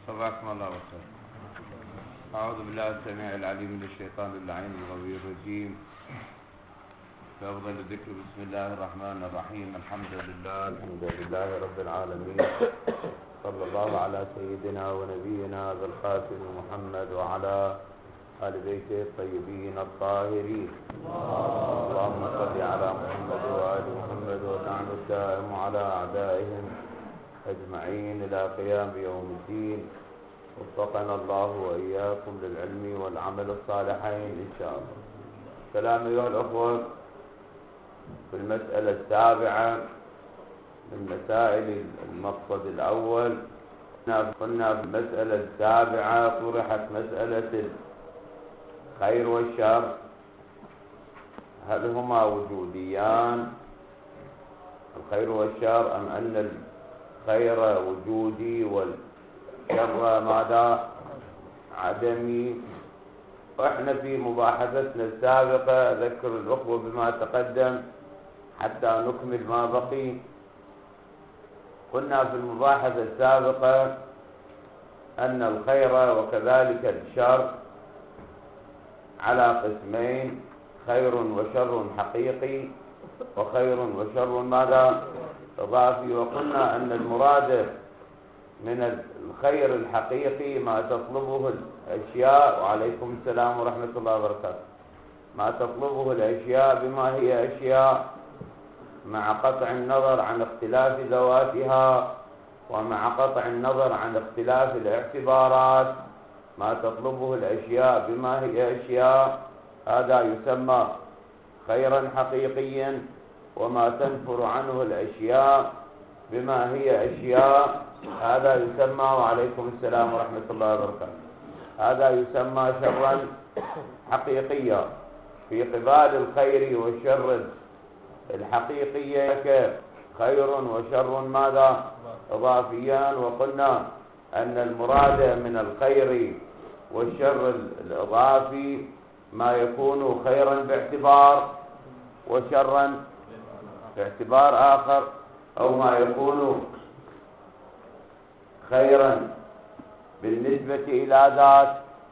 صباحكم الله بالخير. أعوذ بالله السميع العليم من الشيطان اللعين الغوي الرجيم. بأفضل الذكر بسم الله الرحمن الرحيم. الحمد لله رب العالمين. صلى الله على سيدنا ونبينا ذي الخاتم محمد وعلى آل بيته الطيبين الطاهرين. اللهم صل على محمد وآل محمد وتعالى الدائم على أعدائهم أجمعين إلى قيام يوم الدين. وفقنا الله وإياكم للعلم والعمل الصالحين إن شاء الله. سلام أيها الأخوة، في المسألة السابعة من مسائل المقصد الأول. قلنا في المسألة السابعة طرحت مسألة الخير والشر، هل هما وجوديان الخير والشر، أم أن الخير وجودي والشر ماذا عدمي؟ وإحنا في مباحثتنا السابقة أذكر الأخوة بما تقدم حتى نكمل ما بقي. قلنا في المباحثة السابقة أن الخير وكذلك الشر على قسمين: خير وشر حقيقي، وخير وشر ماذا إضافي. وقلنا أن المراد من الخير الحقيقي ما تطلبه الأشياء، وعليكم السلام ورحمة الله وبركاته، ما تطلبه الأشياء بما هي أشياء، مع قطع النظر عن اختلاف ذواتها ومع قطع النظر عن اختلاف الاعتبارات. ما تطلبه الأشياء بما هي أشياء هذا يسمى خيرا حقيقيا، وما تنفر عنه الأشياء بما هي أشياء هذا يسمى، وعليكم السلام ورحمة الله وبركاته، هذا يسمى شرا حقيقيا. في قبال الخير والشر الحقيقية خير وشر ماذا إضافيان. وقلنا أن المراد من الخير والشر الإضافي ما يكون خيرا باعتبار وشرا باعتبار آخر، أو ما يكون خيرا بالنسبة إلى ذات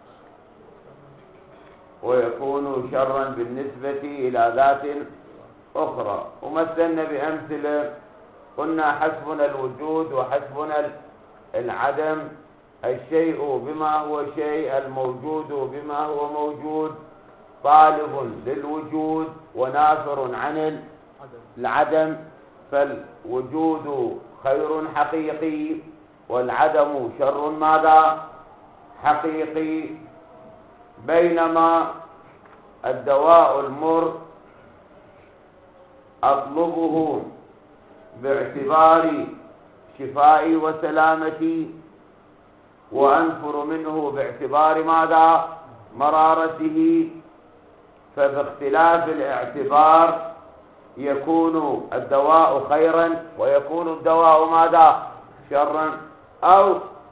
ويكون شرا بالنسبة إلى ذات أخرى. ومثلنا بأمثلة، قلنا حسبنا الوجود وحسبنا العدم، الشيء بما هو شيء، الموجود بما هو موجود، طالب للوجود ونافر عن العدم. فالوجود خير حقيقي والعدم شر ماذا حقيقي. بينما الدواء المر أطلبه باعتبار شفائي وسلامتي، وأنفر منه باعتبار ماذا مرارته. فباختلاف الاعتبار يكون الدواء خيرا ويكون الدواء ماذا شرا. أو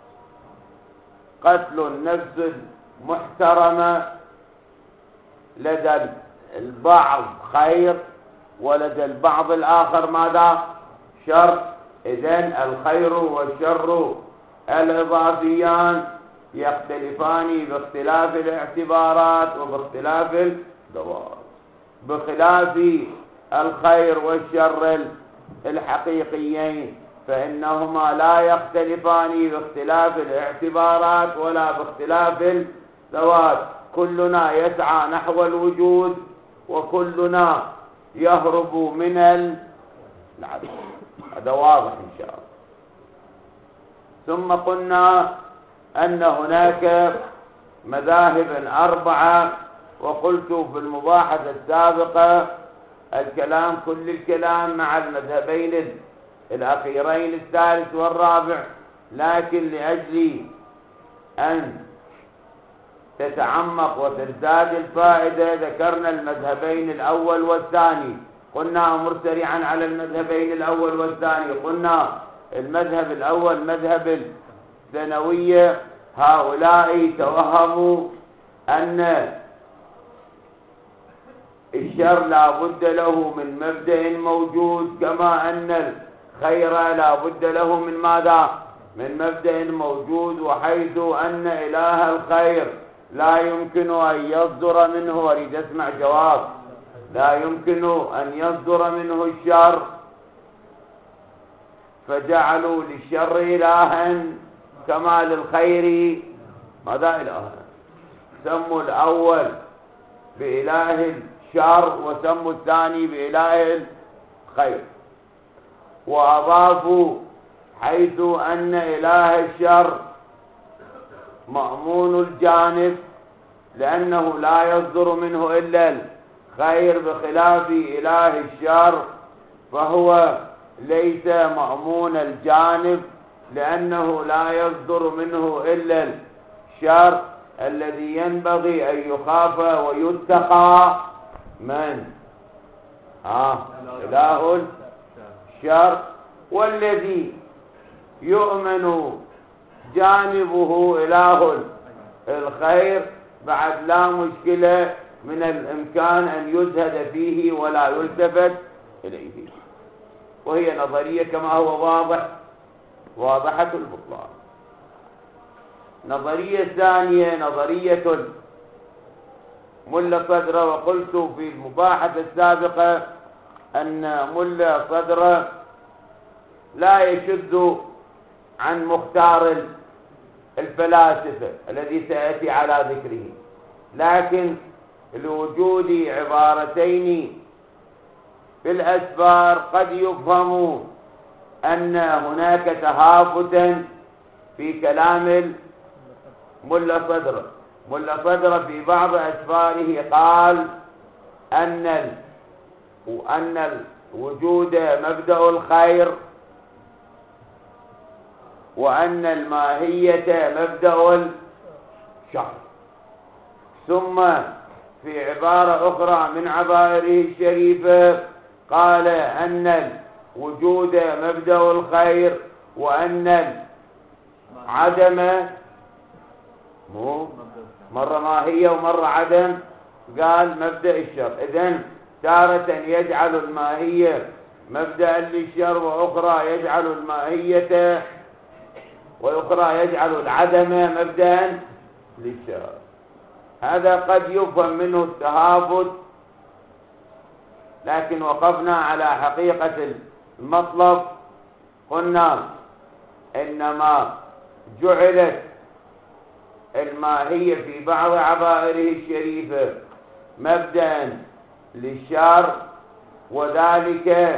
قتل النفس المحترمة لدى البعض خير ولدى البعض الآخر ماذا شر. إذن الخير والشر الإضافيان يختلفان باختلاف الاعتبارات وباختلاف الدوائر، بخلاف الخير والشر الحقيقيين فإنهما لا يختلفان باختلاف الاعتبارات ولا باختلاف الذوات. كلنا يسعى نحو الوجود وكلنا يهرب من العدم. هذا واضح إن شاء الله. ثم قلنا أن هناك مذاهب 4، وقلت في المباحثة السابقة الكلام كل الكلام مع المذهبين الأخيرين الثالث والرابع، لكن لأجل أن تتعمق وتزداد الفائدة ذكرنا المذهبين الأول والثاني. قلنا مرسرعا على المذهبين الأول والثاني. قلنا المذهب الأول مذهب الثانوية، هؤلاء توهموا أن الشر لا بد له من مبدأ موجود، كما أن الخير لا بد له من ماذا من مبدأ موجود، وحيث أن إله الخير لا يمكن أن يصدر منه، أريد أسمع جواب، لا يمكن أن يصدر منه الشر، فجعلوا للشر إلها كما للخير ماذا إلها. سموا الأول بإله الشر وسموا الثاني بإله الخير، وأضافوا حيث أن إله الشر مأمون الجانب لأنه لا يصدر منه إلا الخير، بخلاف إله الشر فهو ليس مأمون الجانب لأنه لا يصدر منه إلا الشر الذي ينبغي أن يخاف ويتقى من إله الشر، والذي يؤمن جانبه إله الخير بعد لا مشكلة، من الإمكان أن يزهد فيه ولا يلتفت إليه. وهي نظرية كما هو واضحة البطلان. نظرية ثانية نظرية ملا صدر، وقلت في المباحثة السابقة أن ملا صدر لا يشذ عن مختار الفلاسفة الذي سيأتي على ذكره، لكن لوجود عبارتين في الأسفار قد يفهم أن هناك تهافتا في كلام ملا صدر. ملا صدر في بعض أسفاره قال أن الوجود مبدأ الخير، وأن الماهية مبدأ الشر. ثم في عبارة أخرى من عبائره الشريفة قال أن الوجود مبدأ الخير، وأن العدم مرة ماهية ومرة عدم، قال مبدأ الشر. إذن تارة يجعل الماهية مبدأ للشر، وأخرى يجعل الماهية، وأخرى يجعل العدم مبدأ للشر. هذا قد يفهم منه التهافت، لكن وقفنا على حقيقة المطلب. قلنا إنما جعلت الماهية في بعض عبائره الشريفة مبدأ للشر، وذلك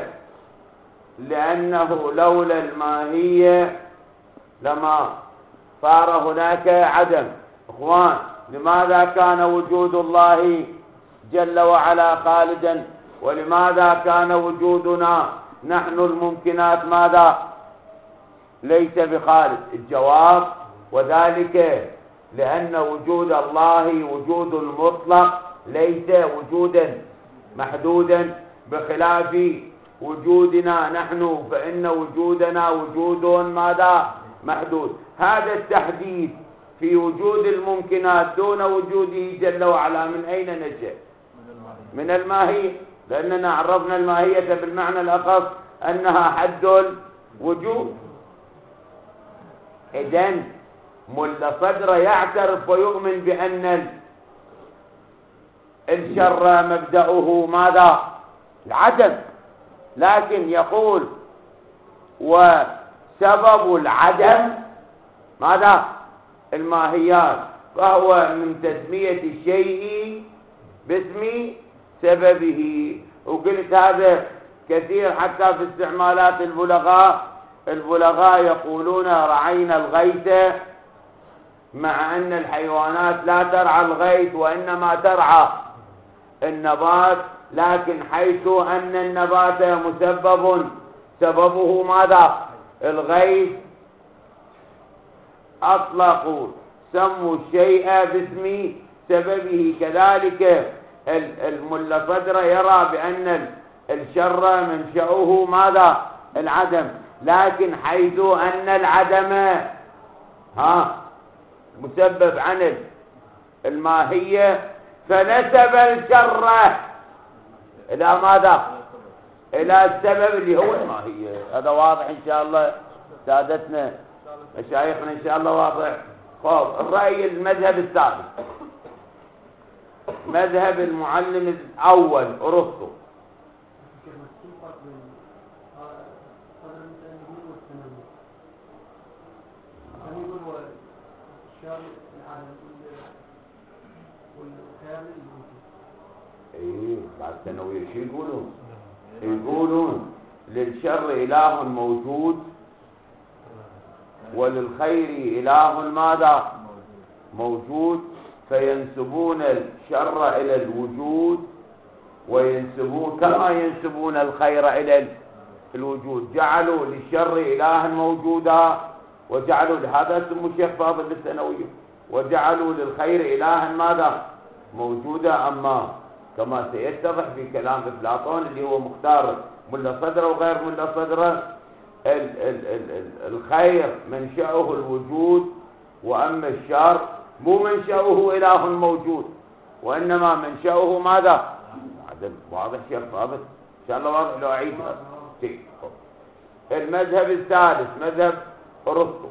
لأنه لولا الماهية لما صار هناك عدم. إخوان، لماذا كان وجود الله جل وعلا خالدا، ولماذا كان وجودنا نحن الممكنات ماذا ليس بخالد؟ الجواب وذلك لأن وجود الله وجود المطلق ليس وجودا محدودا، بخلاف وجودنا نحن فإن وجودنا وجود ماذا محدود. هذا التحديد في وجود الممكنات دون وجوده جل وعلا من أين نشأ؟ من الماهية، لأننا عرفنا الماهية بالمعنى الأخص أنها حد الوجود. إذن ملا صدر يعترف ويؤمن بأن الشر مبدأه ماذا؟ العدم، لكن يقول وسبب العدم ماذا؟ الماهيات، فهو من تسمية الشيء باسم سببه. وقلت هذا كثير حتى في استعمالات البلغاء يقولون رعينا الغيث، مع أن الحيوانات لا ترعى الغيث وإنما ترعى النبات، لكن حيث أن النبات مسبب سببه ماذا؟ الغيث، أطلقوا سموا الشيء باسم سببه. كذلك الملا صدر يرى بأن الشر منشأه ماذا؟ العدم، لكن حيث أن العدم مسبب عن الماهية فنسب الشر إلى ماذا؟ إلى السبب اللي هو الماهية. هذا واضح إن شاء الله سادتنا؟ مشايخنا إن شاء الله واضح. خب الرأي المذهب الثالث مذهب المعلم الأول أرسطو. ايه بعد الثانوية شو يقولون؟ يقولون للشر إله موجود وللخير إله ماذا؟ موجود، فينسبون الشر إلى الوجود وينسبون كما ينسبون الخير إلى الوجود. جعلوا للشر إلها موجودا وجعلوا هذا اسمه الشيخ فاضل بالثانوية، وجعلوا للخير إلها ماذا؟ موجودا. أما كما سيتضح في كلام أفلاطون اللي هو مختار ملا صدره وغير ملا صدره، الخير منشأه الوجود، وأما الشر مو منشأه إله موجود وإنما منشأه ماذا؟ واضح شيخ فاضل إن شاء الله واضح لو أعيدها. المذهب الثالث مذهب أرسطو.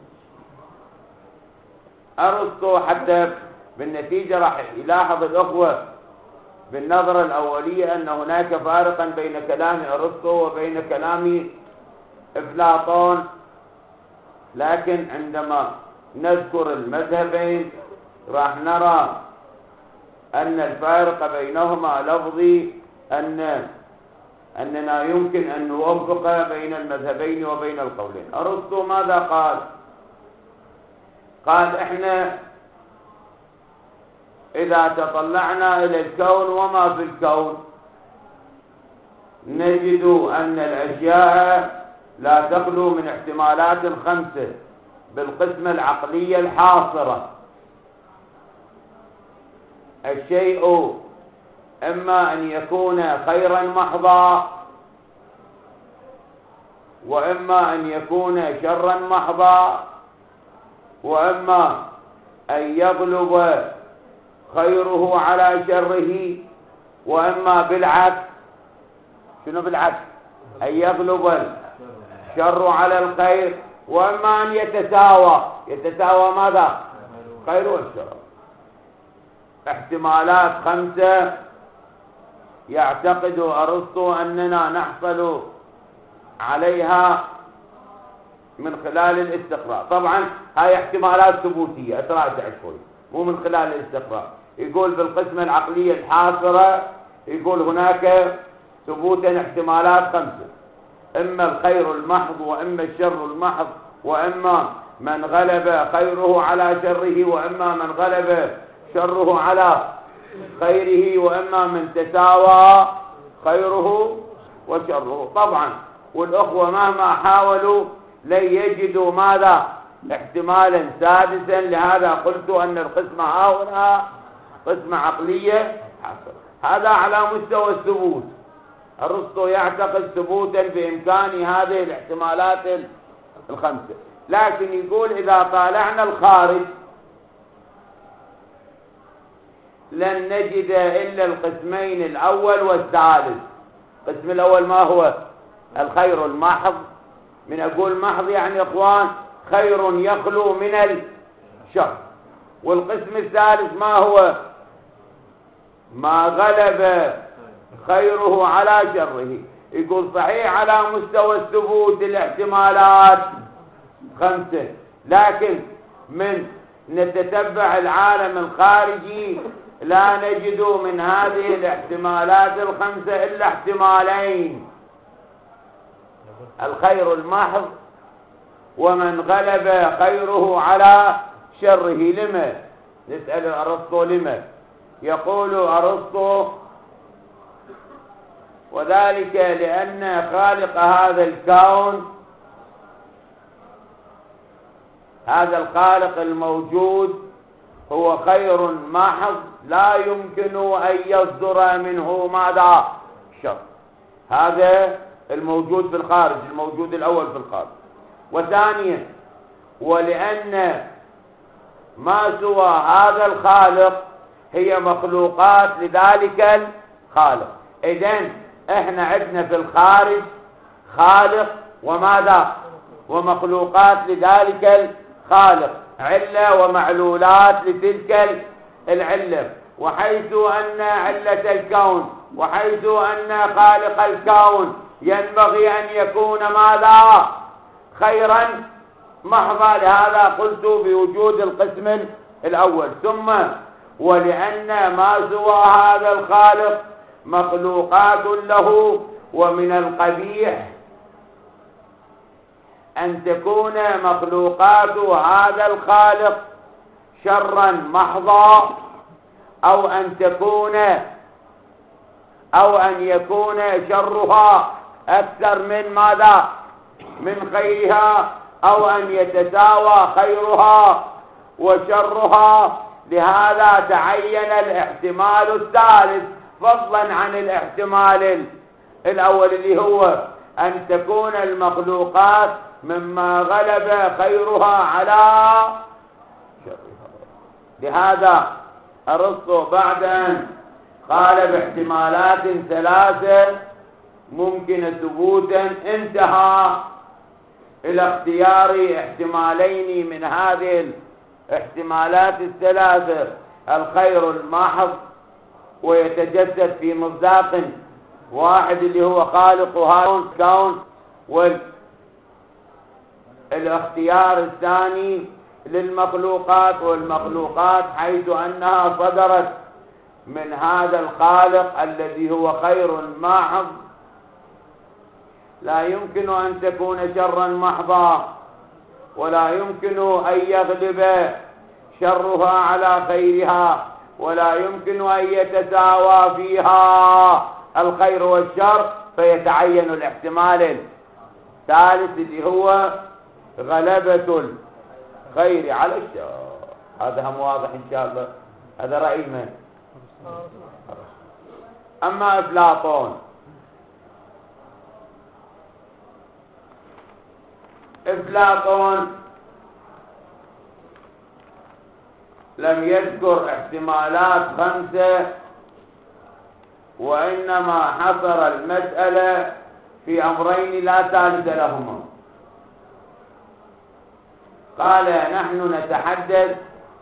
أرسطو حتى بالنتيجة راح يلاحظ الأخوة بالنظرة الأولية أن هناك فارقا بين كلام أرسطو وبين كلام أفلاطون، لكن عندما نذكر المذهبين راح نرى أن الفارق بينهما لفظي، أننا يمكن أن نوفق بين المذهبين وبين القولين. أرسطو ماذا قال؟ قال إحنا إذا تطلعنا إلى الكون وما في الكون نجد أن الأشياء لا تخلو من احتمالات خمسة بالقسمة العقلية الحاصرة. الشيء إما أن يكون خيرا محضا، وإما أن يكون شرا محضا، وإما أن يغلب خيره على شره، وإما بالعكس. شنو بالعكس؟ أن يغلب الشر على الخير، وإما أن يتساوى ماذا؟ خير والشر. احتمالات خمسة يعتقد أرسطو أننا نحصل عليها من خلال الاستقراء. طبعا هاي احتمالات ثبوتية، اتراجع شوي، مو من خلال الاستقراء. يقول بالقسمة العقلية الحاصرة يقول هناك ثبوتا احتمالات خمسة، إما الخير المحض، وإما الشر المحض، وإما من غلب خيره على شره، وإما من غلب شره على خيره، وإما من تساوى خيره وشره. طبعا والأخوة مهما حاولوا لن يجدوا ماذا؟ احتمالا سادسا. لهذا قلت أن القسمة هنا قسمة عقلية حاصرة. هذا على مستوى الثبوت. أرسطو يعتقد ثبوتا بإمكان هذه الاحتمالات الخمسة، لكن يقول إذا طالعنا الخارج لن نجد إلا القسمين الأول والثالث. القسم الأول ما هو؟ الخير المحض. من أقول محض يعني إخوان خير يخلو من الشر. والقسم الثالث ما هو؟ ما غلب خيره على شره. يقول صحيح على مستوى الثبوت الاحتمالات خمسة، لكن من نتتبع العالم الخارجي لا نجد من هذه الاحتمالات الخمسة إلا احتمالين: الخير المحض، ومن غلب خيره على شره. لما؟ نسأل أرسطو لما؟ يقول أرسطو: وذلك لأن خالق هذا الكون، هذا الخالق الموجود هو خير محض لا يمكن أن يصدر منه ماذا؟ شر. هذا الموجود في الخارج، الموجود الأول في الخارج. وثانيا ولأن ما سوى هذا الخالق هي مخلوقات لذلك الخالق. إذن احنا عندنا في الخارج خالق وماذا؟ ومخلوقات لذلك الخالق، علة ومعلولات لتلك العلة. وحيث أن علة الكون وحيث أن خالق الكون ينبغي أن يكون ماذا؟ خيرا محضا، لهذا قلت بوجود القسم الأول. ثم ولأن ما سوى هذا الخالق مخلوقات له، ومن القبيح أن تكون مخلوقات هذا الخالق شرا محضا، أو أن يكون شرها أكثر من ماذا؟ من خيرها، أو أن يتساوى خيرها وشرها. لهذا تعين الاحتمال الثالث فضلا عن الاحتمال الأول، اللي هو أن تكون المخلوقات مما غلب خيرها على شرها. لهذا أرسطو بعد أن قال باحتمالات ثلاثة ممكن ثبوتا، انتهى إلى اختيار احتمالين من هذه الاحتمالات الثلاثة: الخير المحض، ويتجسد في مصداق واحد اللي هو خالق هذا الكون، والاختيار الثاني للمخلوقات، والمخلوقات حيث أنها صدرت من هذا الخالق الذي هو خير محض لا يمكن أن تكون شرا محضا، ولا يمكن أن يغلب شرها على خيرها، ولا يمكن أن يتساوى فيها الخير والشر، فيتعين الاحتمال الثالث اللي هو غلبة الخير على الشر. هذا هم واضح إن شاء الله. هذا رأي من؟ أما أفلاطون لم يذكر احتمالات 5، وإنما حصر المسألة في أمرين لا ثالث لهما. قال: نحن نتحدث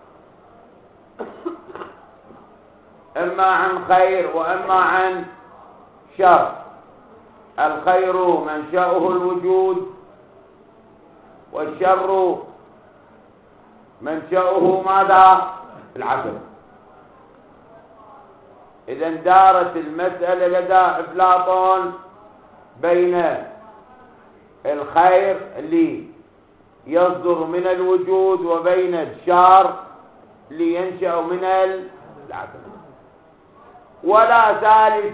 إما عن خير وإما عن شر. الخير منشأه الوجود، والشر منشأه ماذا؟ العدم. إذا دارت المسألة لدى أفلاطون بين الخير اللي يصدر من الوجود وبين الشر اللي ينشأ من العدم، ولا ثالث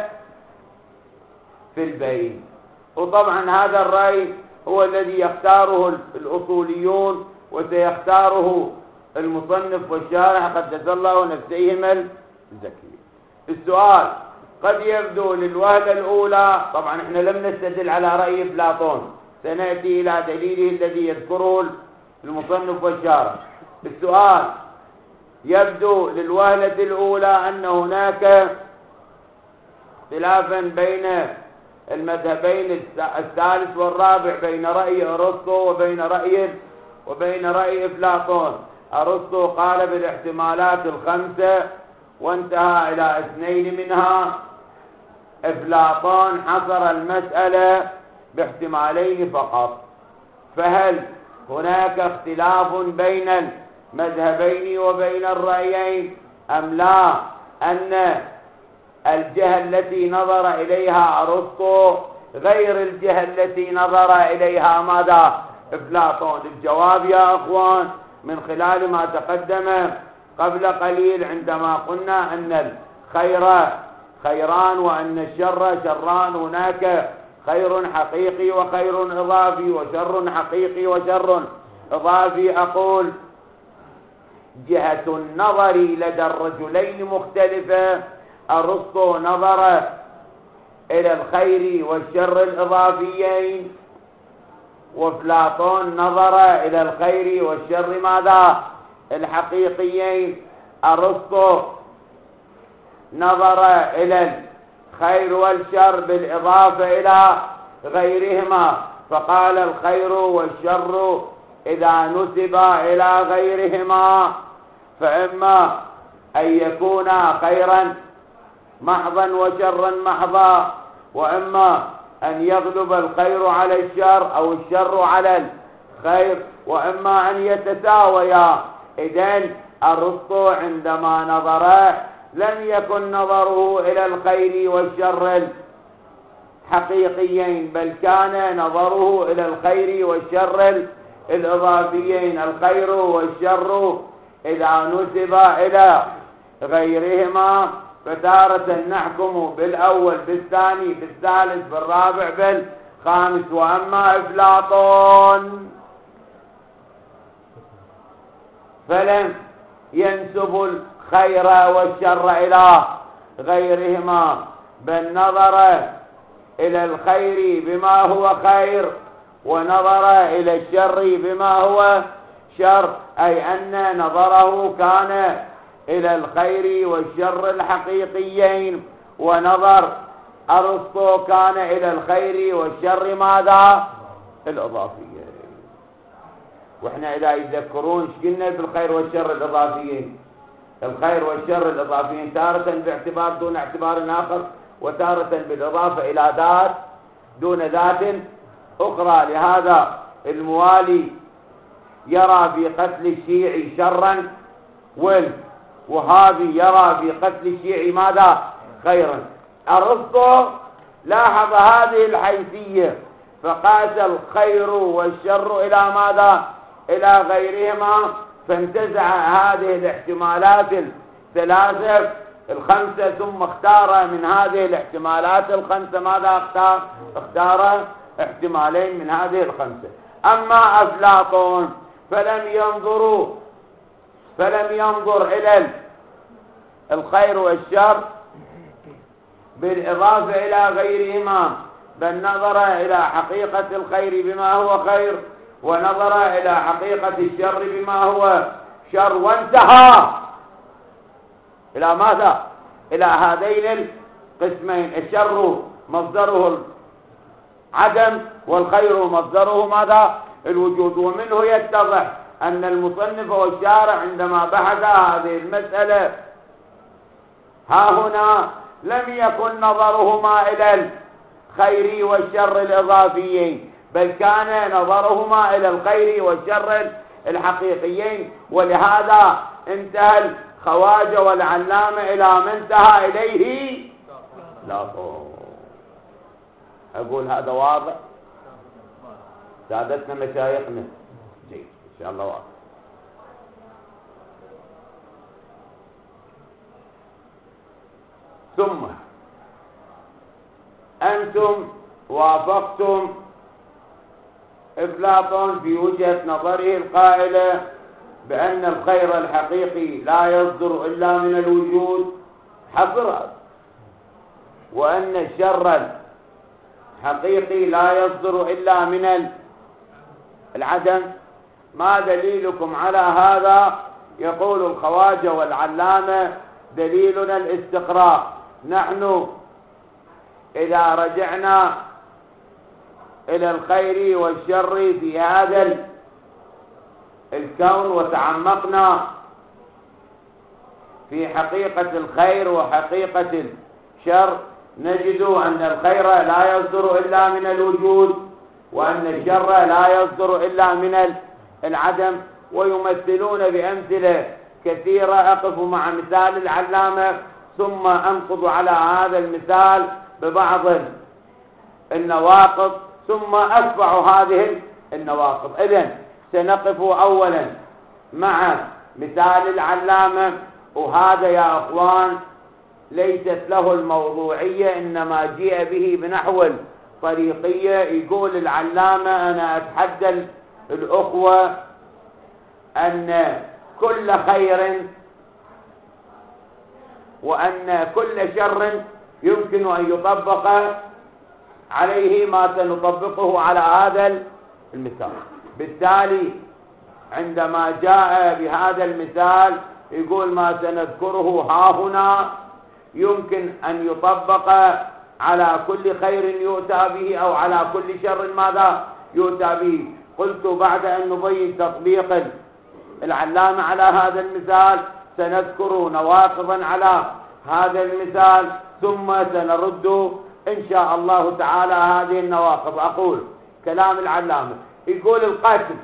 في البين. وطبعا هذا الرأي هو الذي يختاره الأصوليون، وسيختاره المصنف والشارح قدس الله نفسيهم الزكية. السؤال قد يبدو للوهلة الأولى، طبعا احنا لم نستدل على رأي أفلاطون، سنأتي إلى دليله الذي يذكره المصنف والشارح. السؤال يبدو للوهلة الأولى أن هناك اختلافا بين المذهبين الثالث والرابع، بين رأي أرسطو وبين رأي أفلاطون. أرسطو قال بالاحتمالات 5 وانتهى إلى 2 منها. أفلاطون حصر المسألة باحتمالين فقط. فهل هناك اختلاف بين المذهبين وبين الرأيين أم لا؟ أن الجهة التي نظر إليها أرسطو غير الجهة التي نظر إليها ماذا؟ أفلاطون. الجواب يا أخوان من خلال ما تقدم قبل قليل عندما قلنا أن الخير خيران وأن الشر شران. هناك خير حقيقي وخير إضافي، وشر حقيقي وشر إضافي. أقول جهة النظر لدى الرجلين مختلفة. أرسطو نظر إلى الخير والشر الإضافيين، وأفلاطون نظر إلى الخير والشر ماذا؟ الحقيقيين. أرسطو نظر إلى الخير والشر بالإضافة إلى غيرهما، فقال الخير والشر إذا نسب إلى غيرهما فإما أن يكونا خيرا محضا وشرا محضا، وإما أن يغلب الخير على الشر أو الشر على الخير، وإما أن يتساويا. إذن أرسطو عندما نظر لم يكن نظره إلى الخير والشر الحقيقيين، بل كان نظره إلى الخير والشر الإضافيين. الخير والشر إذا نسب إلى غيرهما فتارة نحكم بالأول بالثاني بالثالث بالرابع بالخامس. وأما أفلاطون فلم ينسب الخير والشر إلى غيرهما، بل نظر إلى الخير بما هو خير ونظر إلى الشر بما هو شر، أي أن نظره كان إلى الخير والشر الحقيقيين، ونظر أرسطو كان إلى الخير والشر ماذا؟ الإضافيين. وإحنا إذا يذكرون قلنا بالخير والشر الإضافيين، الخير والشر الإضافيين تارة باعتبار دون اعتبار آخر، وتارة بالإضافة إلى ذات دون ذات أخرى. لهذا الموالي يرى في قتل الشيعي شرا، والوهابي يرى في قتل الشيعي ماذا؟ خيرا. أرسطو لاحظ هذه الحيثية فقاس الخير والشر إلى ماذا؟ إلى غيرهما، فانتزع هذه الاحتمالات الثلاثة الخمسة ثم اختار من هذه الاحتمالات الخمسة ماذا اختار؟ اختار احتمالين من هذه الخمسة. أما أفلاطون فلم ينظر إلى الخير والشر بالإضافة إلى غيرهما، بل نظر إلى حقيقة الخير بما هو خير، ونظر إلى حقيقة الشر بما هو شر، وانتهى إلى ماذا؟ إلى هذين القسمين. الشر مصدره العدم والخير مصدره ماذا؟ الوجود. ومنه يتضح أن المصنف والشارع عندما بحث هذه المسألة ها هنا لم يكن نظرهما إلى الخير والشر الإضافيين، بل كان نظرهما إلى الخير والشر الحقيقيين. ولهذا انتهى الخواجة والعلامة إلى ما انتهى إليه أفلاطون. أقول هذا واضح؟ سادتنا مشايخنا جيد إن شاء الله واضح. ثم أنتم وافقتم أفلاطون في وجهة نظره القائلة بأن الخير الحقيقي لا يصدر إلا من الوجود حصرا، وأن الشر الحقيقي لا يصدر إلا من العدم. ما دليلكم على هذا؟ يقول الخواجة والعلامة دليلنا الاستقراء. نحن إذا رجعنا إلى الخير والشر في هذا الكون وتعمقنا في حقيقة الخير وحقيقة الشر، نجد أن الخير لا يصدر إلا من الوجود، وأن الشر لا يصدر إلا من العدم. ويمثلون بأمثلة كثيرة، أقف مع مثال العلامة ثم أنقض على هذا المثال ببعض النواقض ثم أتبع هذه النواقض. إذن سنقف أولا مع مثال العلامة، وهذا يا أخوان ليست له الموضوعية، إنما جاء به بنحو طريقية. يقول العلامة: أنا أتحدى الأخوة أن كل خير وأن كل شر يمكن أن يطبق عليه ما سنطبقه على هذا المثال. بالتالي عندما جاء بهذا المثال يقول ما سنذكره ها هنا يمكن أن يطبق على كل خير يؤتى به أو على كل شر ماذا يؤتى به. قلت بعد أن نبين تطبيق العلامة على هذا المثال سنذكر نواقضا على هذا المثال، ثم سنرد إن شاء الله تعالى هذه النواقض. أقول كلام العلامة يقول القتل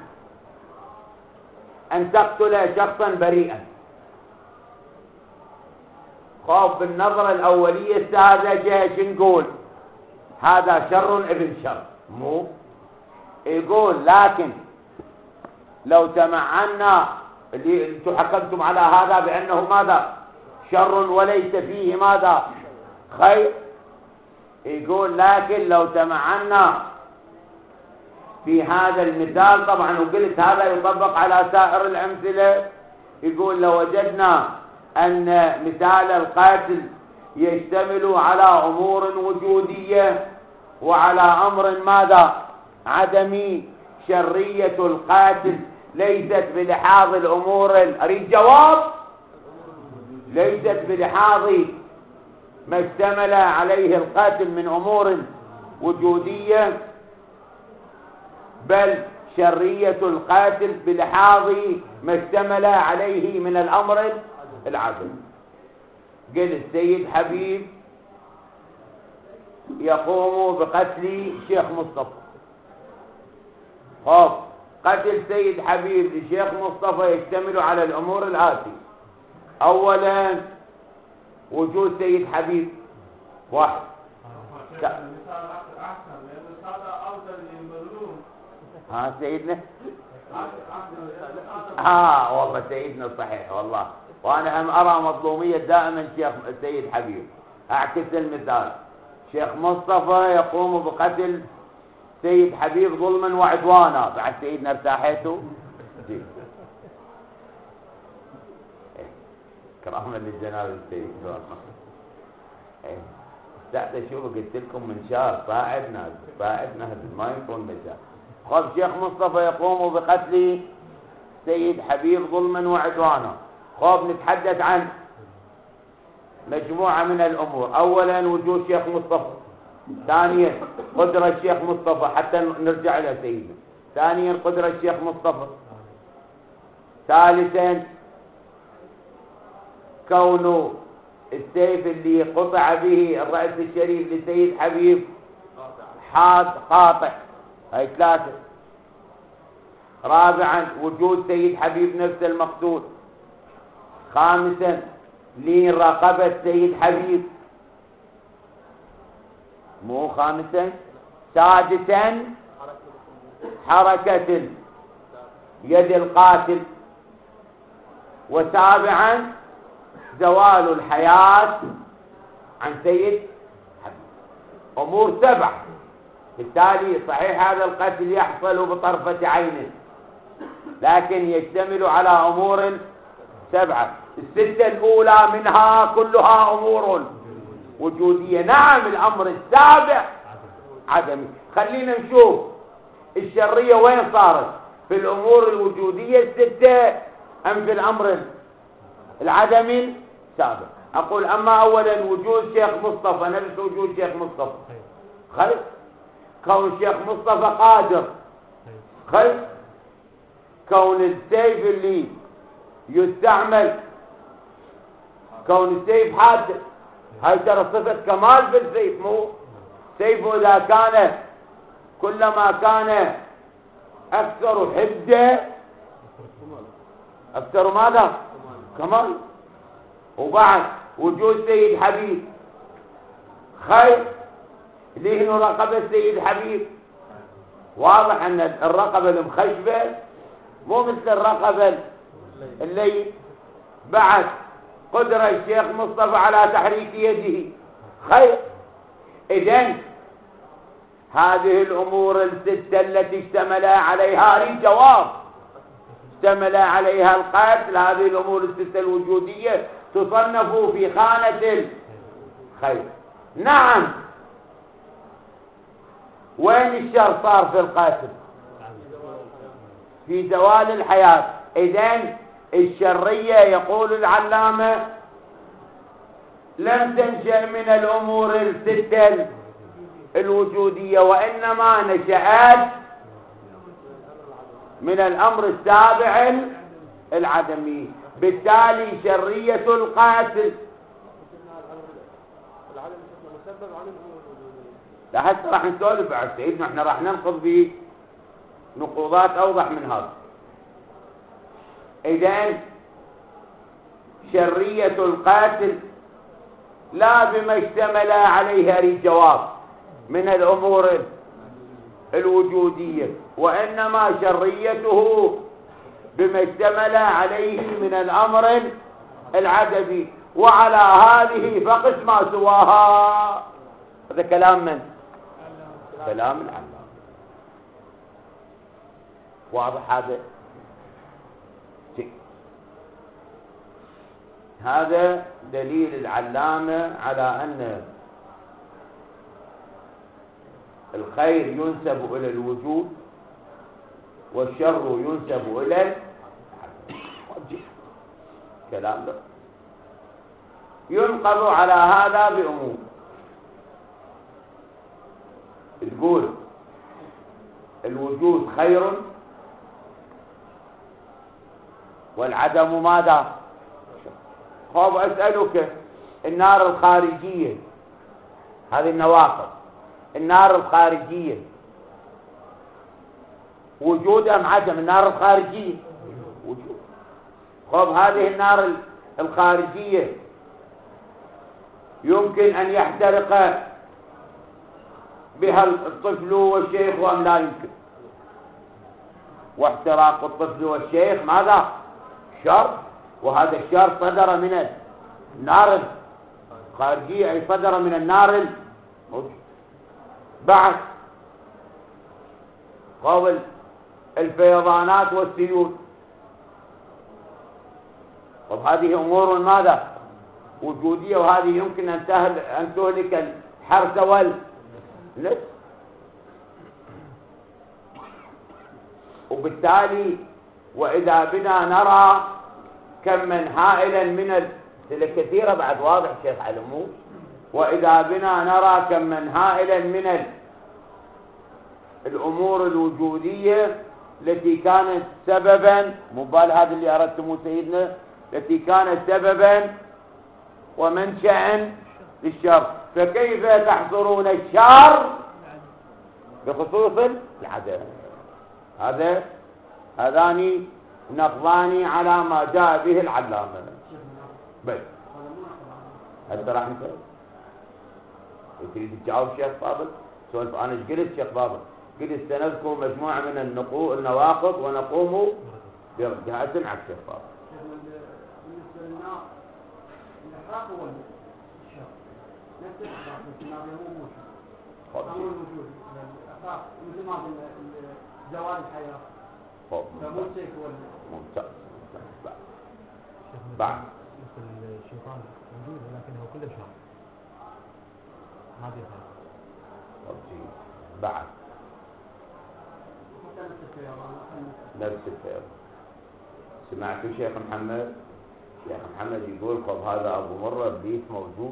أن تقتل شخصا بريئا. خوف بالنظرة الأولية الساذجة شو نقول؟ هذا شر ابن شر، مو يقول لكن لو تمعنا اللي انتم حكمتم على هذا بأنه ماذا؟ شر وليس فيه ماذا؟ خير. يقول لكن لو تمعنا في هذا المثال، طبعا وقلت هذا يطبق على سائر الأمثلة، يقول لو وجدنا أن مثال القاتل يشتمل على أمور وجودية وعلى أمر ماذا؟ عدمي، شرية القاتل ليست بلحاظ الأمور أريد جواب، ليست بلحاظ ما اشتمل عليه القاتل من أمور وجودية، بل شرية القاتل بلحاظ ما اشتمل عليه من الأمر العدل. قال السيد حبيب يقوم بقتل شيخ مصطفى. خب قتل سيد حبيب لشيخ مصطفى يشتمل على الأمور الآتية: أولا وجود سيد حبيب واحد. ها سيدنا والله سيدنا صحيح والله، وأنا هم أرى مظلومية دائما شيخ السيد حبيب. أعكس المثال: شيخ مصطفى يقوم بقتل سيد حبيب ظلما وعدوانا. بعد سيدنا ارتاحيتوا كراما للجناب السيد. استعد شوفوا قلت لكم من شهر صاعدنا ما يكون مشاعر. خب شيخ مصطفى يقوم بقتل سيد حبيب ظلما وعدوانا. خب نتحدث عن مجموعة من الأمور: أولا وجود شيخ مصطفى، ثانيا قدرة الشيخ مصطفى حتى نرجع إلى سيدنا، ثانيا قدرة الشيخ مصطفى، ثالثا كون السيف اللي قطع به الرأس الشريف لسيد حبيب حاد قاطع، هاي ثلاثة. رابعا وجود سيد حبيب نفس المقتول. خامسا لين رقبة سيد حبيب، مو خامسا. سادسا حركة يد القاتل. وسابعا زوال الحياة عن سيد حبيب. أمور سبع. بالتالي صحيح هذا القتل يحصل بطرفة عين، لكن يشتمل على أمور سبعة. الستة الأولى منها كلها أمور وجودية. نعم الأمر السابع عدمي. خلينا نشوف الشرية وين صارت، في الأمور الوجودية الستة أم في الأمر العدمي السابع. أقول أما أولا وجود شيخ مصطفى نفس وجود شيخ مصطفى خلص. كون شيخ مصطفى قادر خلص. كون السيف اللي يستعمل كون السيف حاد، هاي ترى صفة كمال في السيف. مو سيفه إذا كان كلما كان أكثر حدة أكثر ماذا؟ كمال. وبعد وجود سيد حبيب خير. ليه رقبة سيد حبيب واضح أن الرقبة المخشبة مو مثل الرقبة اللي بعد قدرة الشيخ مصطفى على تحريك يده خير. إذن هذه الأمور الستة التي اشتمل عليها الجواب اشتمل عليها القتل، هذه الأمور الستة الوجودية تصنف في خانة الخير. نعم وين الشر صار في القاتل؟ في زوال الحياة. إذن الشرية يقول العلامة لم تنشأ من الأمور الستة الوجودية، وإنما نشأت من الأمر السابع العدمي. بالتالي شرية القاتل لا هسه راح نسولف بعد سيدنا، احنا راح ننقض بنقوضات أوضح من هذا. إذن شرية القاتل لا بما اشتمل عليه الجواب من الأمور الوجودية، وإنما شريته بما اشتمل عليه من الأمر العدمي، وعلى هذه فقس ما سواها. هذا كلام من؟ كلام العلامة. واضح هذا؟ هذا دليل العلامة على أن الخير ينسب إلى الوجود والشر ينسب إلى العدم. كلام ده ينقض على هذا بأمور. تقول الوجود خير والعدم ماذا؟ خب أسألك، النار الخارجية هذه النواقض، النار الخارجية وجود أم عدم؟ النار الخارجية وجود. خب هذه النار الخارجية يمكن أن يحترق بها الطفل والشيخ أم لا يمكن؟ واحتراق الطفل والشيخ ماذا؟ شر، وهذا الشر صدر من النار الخارجية، أي صدر من النار بعد قبل الفيضانات والسيول. طب هذه أمور ماذا؟ وجودية، وهذه يمكن أن تهلك الحرث والنسل. وبالتالي وإذا بنا نرى كم من هائلا من كثيرة بعد واضح شيخ علمو، وإذا بنا نرى كم من هائلا من الأمور الوجودية التي كانت سببا، مبال هذا اللي أردتموه سيدنا، التي كانت سببا ومنشأ للشر، فكيف تحصرون الشر بخصوص العدم؟ هذان نقضان على ما جاء به العلامة. بس هسه راح انت تريد تجاوب شيخ فاضل؟ سولف انا ايش قلت شيخ فاضل؟ قلت سنذكر مجموعة من النواقض ونقوم بردها. اسمعك شيخ فاضل. بالنسبة للنار الإحراق هو الشر، نفس الإحراق مثل ما بيقولون قانون الوجود الإحراق مثل ما زوال الحياة فمو سيف ممتاز. بعد مثل الشيطان موجود ولكنه كله شر، هذه بعد نفس الفيض. سمعت شيخ محمد؟ شيخ محمد يقول قب هذا أبو مرة إبليس موجود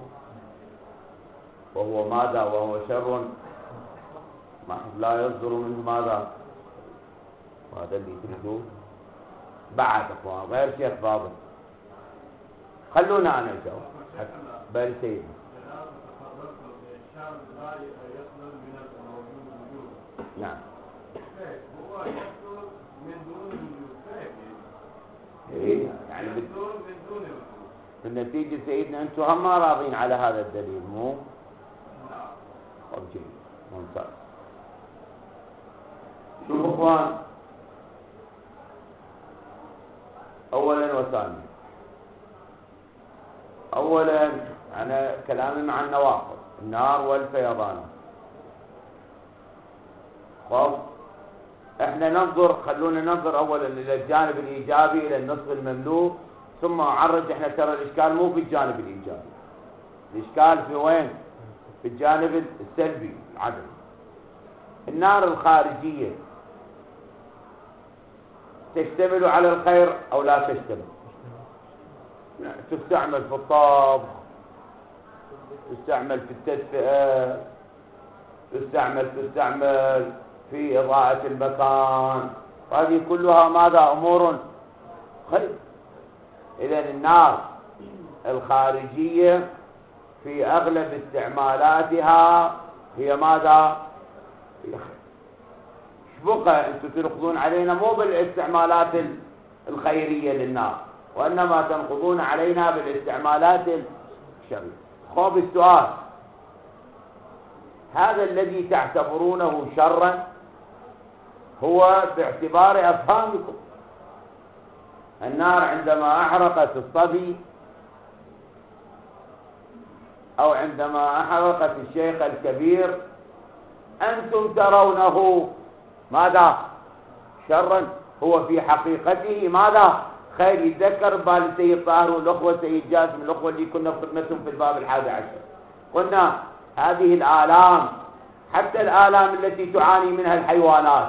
وهو ماذا؟ وهو شر لا يصدر منه ماذا؟ وهذا اللي تريدوه. بعد اخوان غير شيخ فاضل، خلونا انا اجاوب بل سيدنا. نعم هو يصدر من دون الوجود، ايه يعني من دون الوجود. بالنتيجة سيدنا انتم هم ما راضين على هذا الدليل مو؟ نعم. طب جيد ممتاز. شوفوا اخوان، اولا وثانيا، اولا انا كلامي مع النواقض النار والفيضان. خب احنا ننظر، خلونا ننظر اولا الى الجانب الايجابي، الى النصف المملوء، ثم اعرج. احنا ترى الاشكال مو في الجانب الايجابي، الاشكال في وين؟ في الجانب السلبي العدم. النار الخارجية تشتمل على الخير او لا تشتمل؟ تستعمل في الطبخ، تستعمل في التدفئة، تستعمل في إضاءة المكان، هذه كلها ماذا؟ أمور خير. إذن النار الخارجية في أغلب استعمالاتها هي ماذا؟ هي خير. شبقى أنتم تنقضون علينا مو بالاستعمالات الخيرية للنار، وإنما تنقضون علينا بالاستعمالات الشريرة. خب السؤال، هذا الذي تعتبرونه شرا هو باعتبار أفهامكم. النار عندما أحرقت الصبي أو عندما أحرقت الشيخ الكبير أنتم ترونه ماذا؟ شرا. هو في حقيقته ماذا؟ خير. يتذكر بال سيد طاهر والأخوة سيد جاسم الأخوة اللي كنا في خدمتهم في الباب 11، قلنا هذه الآلام حتى الآلام التي تعاني منها الحيوانات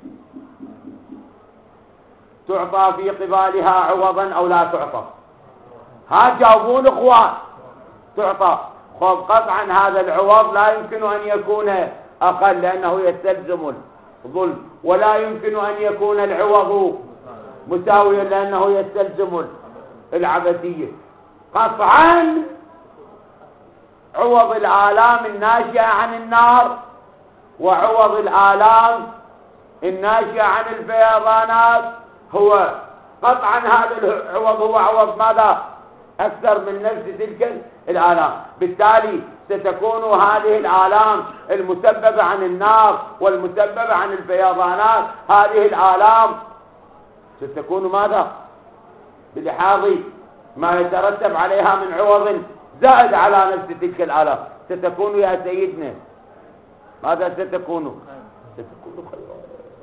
تعطى في قبالها عوضا أو لا تعطى؟ ها جاوبون اخوان. تعطى. خب قطعا هذا العوض لا يمكن أن يكون أقل لأنه يستلزم الظلم، ولا يمكن أن يكون العوض مساويا لأنه يستلزم العبثية. قطعا عوض الآلام الناشئة عن النار وعوض الآلام الناشئة عن الفيضانات هو قطعا هذا العوض هو عوض ماذا؟ أكثر من نفس تلك الآلام. بالتالي ستكون هذه الآلام المسببة عن النار والمسببة عن الفيضانات، هذه الآلام ستكون ماذا؟ بلحاظ ما يترتب عليها من عوض زائد على نفس تلك الآلام ستكون يا سيدنا ماذا ستكون؟ ستكون خيرا.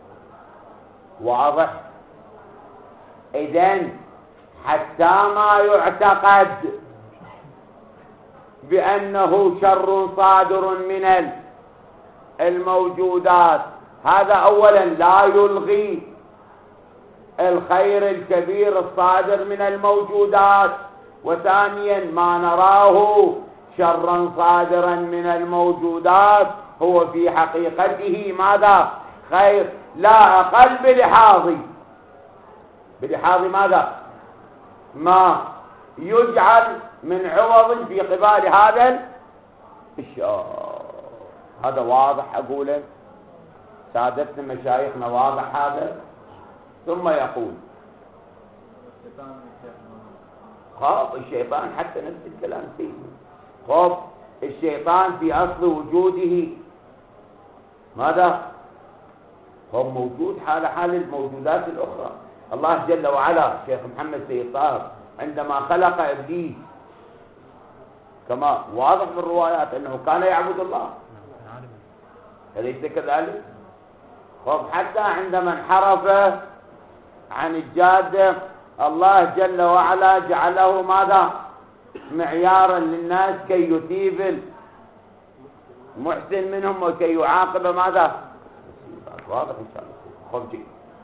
واضح؟ إذن حتى ما يعتقد بأنه شر صادر من الموجودات هذا أولا لا يلغي الخير الكبير الصادر من الموجودات، وثانيا ما نراه شرا صادرا من الموجودات هو في حقيقته ماذا؟ خير، لا أقل بلحاظ ماذا؟ ما يجعل من عوض في قبال هذا الشر. هذا واضح أقوله سادتنا مشايخنا، واضح هذا. ثم يقول خاف الشيطان حتى نفس الكلام فيه. خاف الشيطان في أصل وجوده ماذا؟ هو موجود حال الموجودات الأخرى. الله جل وعلا شيخ محمد سيد طاهر عندما خلق إبليس كما واضح في الروايات أنه كان يعبد الله، أليس كذلك؟ خب حتى عندما انحرف عن الجادة الله جل وعلا جعله ماذا؟ معيارا للناس كي يثيب المحسن منهم وكي يعاقب ماذا؟ واضح إن شاء الله. خب جيد.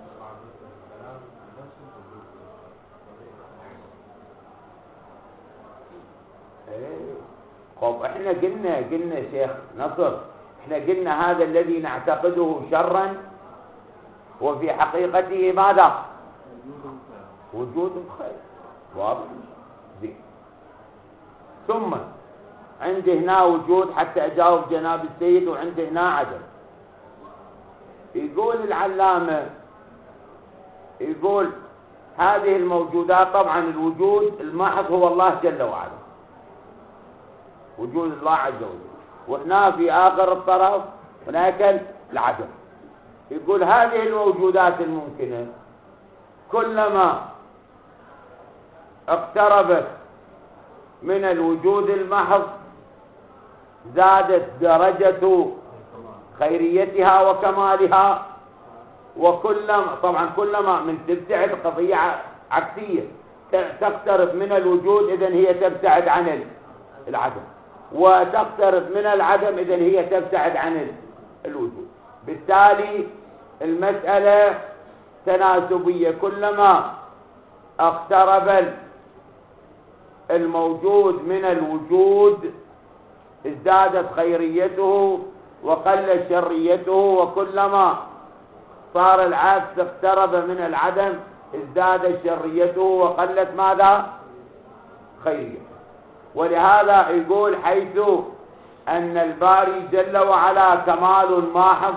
خب احنا قلنا شيخ نصر، احنا قلنا هذا الذي نعتقده شرا وفي حقيقته ماذا؟ وجود خير. واضح؟ زين. ثم عندي هنا وجود حتى اجاوب جناب السيد، وعندي هنا عدم. يقول العلامة يقول هذه الموجودات طبعا الوجود المحض هو الله جل وعلا، وجود الله عز وجل، وهنا في آخر الطرف هناك العدم. يقول هذه الموجودات الممكنة كلما اقتربت من الوجود المحض زادت درجة خيريتها وكمالها، وكلما طبعا كلما من تبتعد قضية عكسية، تقترب من الوجود إذن هي تبتعد عن العدم، وتقترب من العدم إذن هي تبتعد عن الوجود. بالتالي المسألة تناسبية، كلما اقترب الموجود من الوجود ازدادت خيريته وقلت شريته، وكلما صار العكس، اقترب من العدم، ازداد شريته وقلت ماذا؟ خيريته. ولهذا يقول حيث أن الباري جل وعلا كمال ماحض،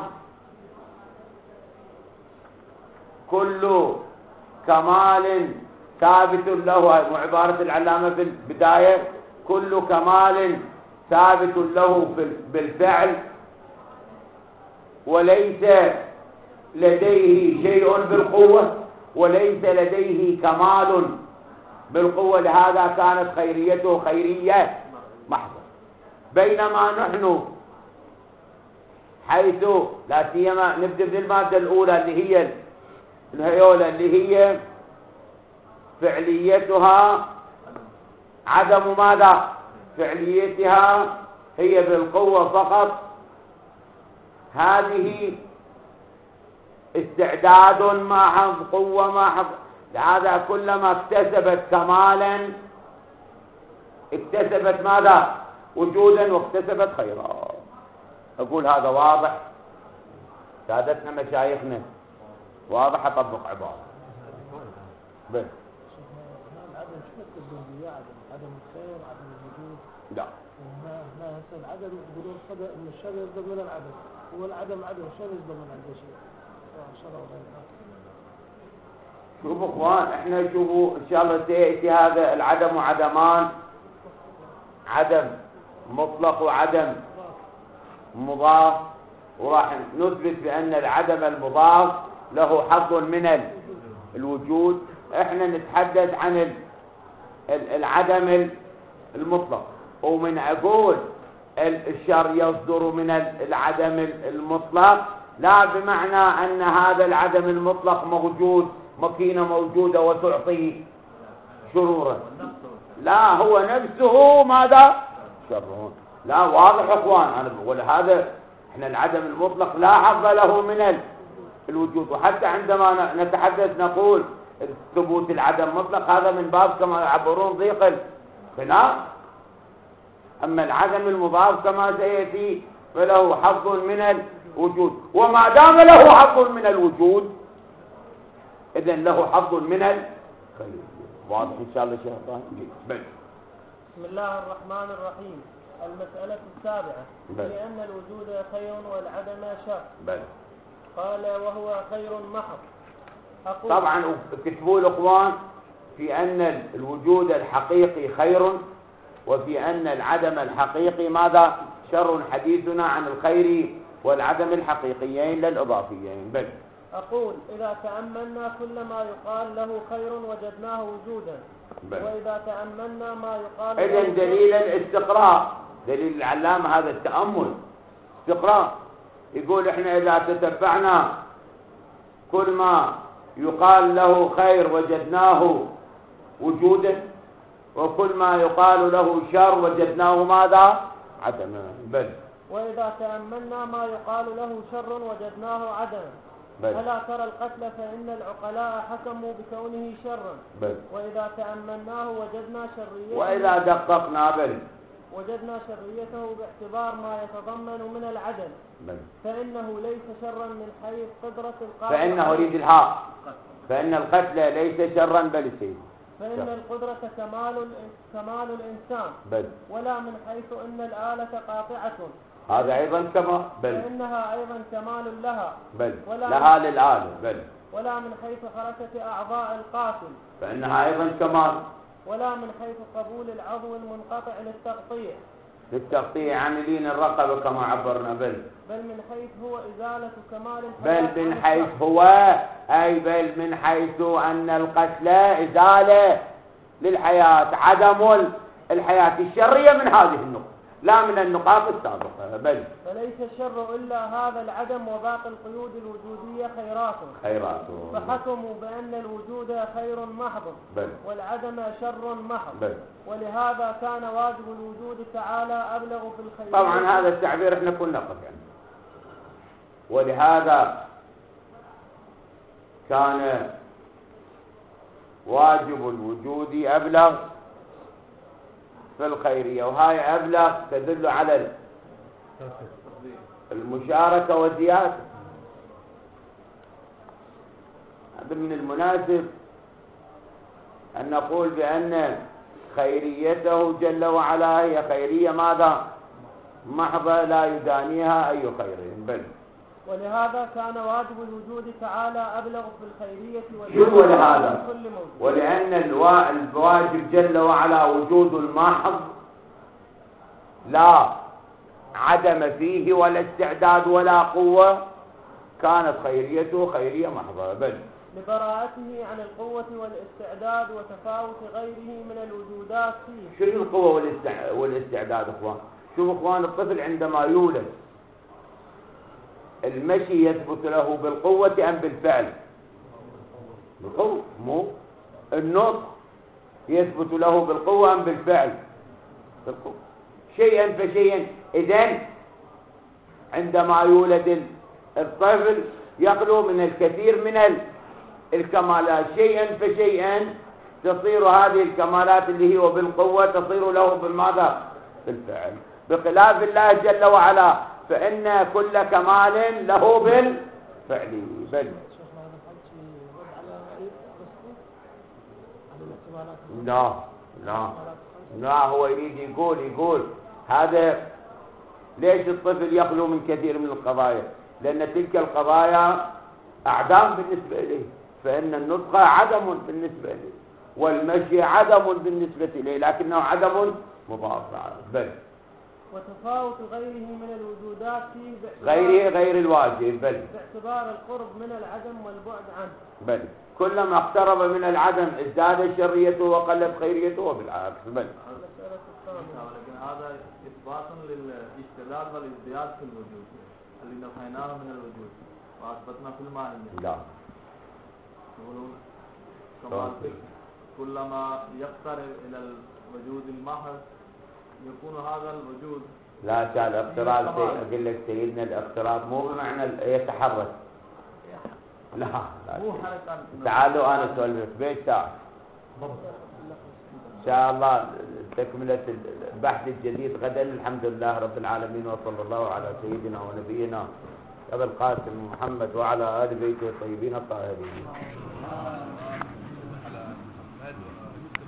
كل كمال ثابت له، عبارة العلامة في البداية، كل كمال ثابت له بالفعل، وليس لديه شيء بالقوة، وليس لديه كمال بالقوة، لهذا كانت خيريته خيرية محضة. بينما نحن حيث لا سيما نبدأ بالمادة الأولى اللي هي الهيولة، اللي هي فعليتها عدم ماذا؟ فعليتها هي بالقوة فقط، هذه استعداد محض، قوة محض. لهذا كلما اكتسبت كمالا اكتسبت ماذا؟ وجودا، واكتسبت خيرا. أقول هذا واضح، سادتنا مشايخنا واضح، أطبق عبارة بس. العدم شو التبديل؟ عدم الخير، عدم الوجود. لا ما هسه العدم يقولون صدق ان الشر يصدر من العدم، هو العدم عدم، الشر يصدر من عنده شيء. شوفوا اخوان، احنا شوفوا ان شاء الله سيأتي هذا العدم وعدمان، عدم مطلق وعدم مضاف، وراح نثبت بأن العدم المضاف له حظ من الوجود. احنا نتحدث عن العدم المطلق، ومن أقول الشر يصدر من العدم المطلق، لا بمعنى أن هذا العدم المطلق موجود، ماكينة موجودة وتعطي شرورا، لا، هو نفسه ماذا؟ شر. لا، واضح اخوان، انا بقول هذا احنا العدم المطلق لا حظ له من الوجود. وحتى عندما نتحدث نقول ثبوت العدم مطلق، هذا من باب كما يعبرون ضيق الخلاف. اما العدم المضاف كما سياتي فله حظ من الوجود، وما دام له حظ من الوجود اذن له حظ من الخير. واضح ان شاء الله شيخ؟ بسم الله الرحمن الرحيم. المسألة السابعة، لأن الوجود خير والعدم شر. قال وهو خير محض. طبعا كتبوا الأخوان في أن الوجود الحقيقي خير، وفي أن العدم الحقيقي ماذا؟ شر. حديثنا عن الخير والعدم الحقيقيين للإضافيين. أقول إذا تأملنا كل ما يقال له خير وجدناه وجودا، وإذا تأملنا ما يقال إذن دليل الاستقراء، دليل العلامة هذا التأمل استقراء. يقول إحنا إذا تتبعنا كل ما يقال له خير وجدناه وجودا، وكل ما يقال له شر وجدناه ماذا؟ عدما. وإذا تأملنا ما يقال له شر وجدناه عدما. ألا ترى القتل فإن العقلاء حكموا بكونه شرا. وإذا تأملناه وجدنا شريته، وإذا دققنا وجدنا شريته باعتبار ما يتضمن من العدم، فإنه ليس شرا من حيث قدرة القادر، فإنه يريد الحاء، فإن القتل ليس شرا بل سيد، فإن القدرة كمال الإنسان، ولا من حيث أن الآلة قاطعة، هذا أيضا كما فإنها أيضا كمال لها، لها للآلة، ولا من حيث حركة أعضاء القاتل، فإنها أيضا كمال، ولا من حيث قبول العضو المنقطع للتقطيع عاملين الرقبة كما عبرنا، بل من حيث هو إزالة كمال بل من حيث هو أي بل من حيث أن القتل إزالة للحياة، عدم الحياة الشرية من هذه النقطة لا من النقاط السابقة. فليس الشر إلا هذا العدم، وباقي القيود الوجودية خيرات. فحكموا بأن الوجود خير محض والعدم شر محض. ولهذا كان واجب الوجود تعالى أبلغ في الخير. طبعا هذا التعبير احنا كنا نقف يعني. ولهذا كان واجب الوجود أبلغ في الخيرية، وهاي أبلغ تدل على المشاركة والزيادة. من المناسب أن نقول بأن خيريته جل وعلا هي خيرية ماذا؟ محضة لا يدانيها أي خير. بل ولهذا كان واجب الوجود تعالى أبلغ في الخيرية شو ولهذا؟ كل موجود. ولأن الواجب جل وعلا وجود المحض لا عدم فيه ولا استعداد ولا قوة، كانت خيريته خيرية محضة. بل لبراءته عن القوة والاستعداد وتفاوت غيره من الوجودات فيه. شنو القوة والاستعداد اخوان؟ شوف اخوان، الطفل عندما يولد المشي يثبت له بالقوة ام بالفعل؟ بالقوة. مو النطق يثبت له بالقوة ام بالفعل؟ بالقوة. شيئا فشيئا. اذن عندما يولد الطفل يخلو من الكثير من الكمالات، شيئا فشيئا تصير هذه الكمالات اللي هي بالقوة تصير له بالماذا؟ بالفعل. بخلاف الله جل وعلا فإن كل كمال له بالفعل. بل لا لا لا، هو يريد يقول هذا ليش الطفل يخلو من كثير من القضايا؟ لأن تلك القضايا أعدام بالنسبة إليه، فإن النطق عدم بالنسبة إليه والمشي عدم بالنسبة إليه، لكنه عدم مضاف. بل وتفاوت غيره من الوجودات فيه غير الواجب. بل باعتبار القرب من العدم والبعد عنه. بل كلما اقترب من العدم ازداد شريته وقلت خيريته وبالعكس. بل لكن هذا إثبات للاشتراك والازدياد في الوجود اللي نفيناه من الوجود وأثبتنا في الماهية. لا، يقولون كما كلما يقترب إلى الوجود المحض يكون هذا الوجود. لا، كان الاقتراب أقول لك سيدنا الاقتراب مو بمعنى يتحرك. لا مو حركة. تعالوا أنا أسولف بيت ساعة إن شاء الله تكملة البحث الجديد غدا. الحمد لله رب العالمين، وصلى الله على سيدنا ونبينا أبي القاسم محمد وعلى آل بيته الطيبين الطاهرين.